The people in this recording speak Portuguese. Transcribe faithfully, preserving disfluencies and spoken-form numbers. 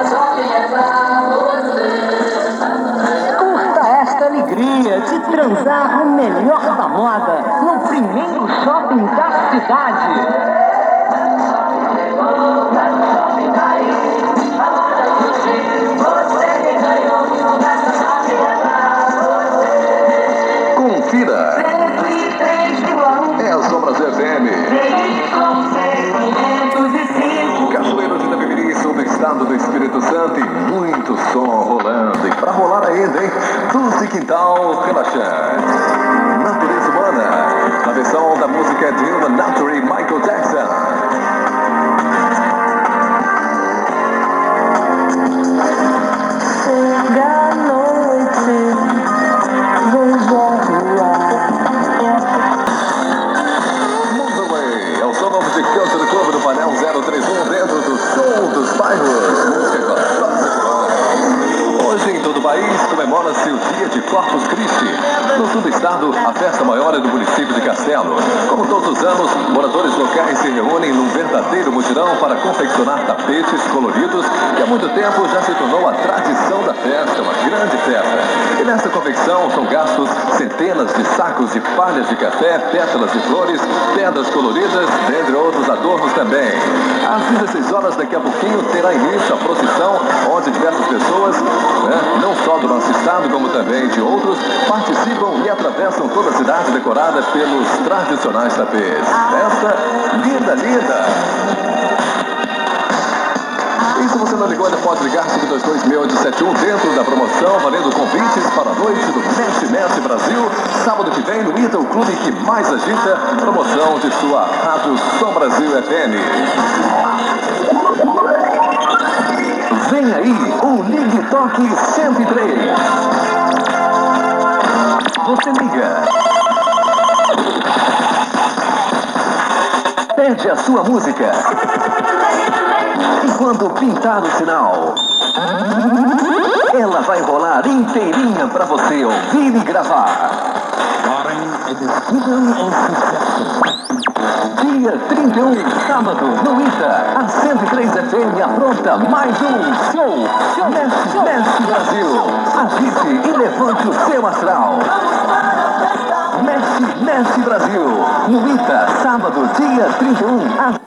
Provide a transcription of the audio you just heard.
Curta esta alegria de transar o melhor da moda no primeiro shopping da cidade. Confira. É a Som Brasil F M. Cachoeiro de Itapemirim, sul do estado do Espírito Santo, e muito som rolando. E pra rolar ainda, hein? Dulce Quintal relaxante. Natureza Humana. A versão da música de Human Nature, Michael Jackson. Comemora-se o Dia de Corpus Christi. No sul do estado, a festa maior é do município de Castelo. Como todos os anos, moradores locais se reúnem num verdadeiro mutirão para confeccionar tapetes coloridos, que há muito tempo já se tornou a tradição da festa, uma grande festa. E nessa confecção são gastos centenas de sacos de palhas de café, pétalas de flores, pedras coloridas, dentre outros adornos também. Às dezesseis horas, daqui a pouquinho, terá início a procissão, onde diversas pessoas, né, não só do nosso estado, como também de outros, participam e atravessam toda a cidade decorada pelos tradicionais tapetes. Festa linda, linda! E se você não ligou, ainda pode ligar cinco dois dois, seis oito sete um dentro da promoção, valendo convites para a noite do Messi Messi Brasil, sábado que vem no Ita, o clube que mais agita, promoção de sua Rádio Som Brasil F M. Vem aí o Ligue Toque cento e três. Você liga, pede a sua música, e quando pintar o sinal, ela vai rolar inteirinha pra você ouvir e gravar. Dia trinta e um, sábado, no Ita, a cento e três F M apronta mais um show. Messi Messi Brasil. Agite e levante o seu astral. Messi Messi Brasil, no Ita, sábado, dia trinta e um, às